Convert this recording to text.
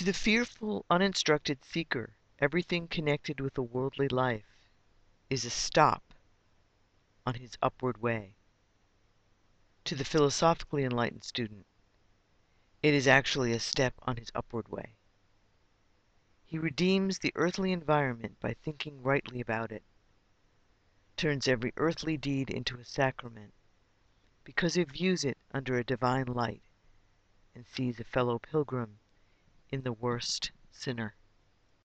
To the fearful, uninstructed seeker, everything connected with the worldly life is a stop on his upward way. To the philosophically enlightened student, it is actually a step on his upward way. He redeems the earthly environment by thinking rightly about it, turns every earthly deed into a sacrament, because he views it under a divine light, and sees a fellow pilgrim in the worst sinner.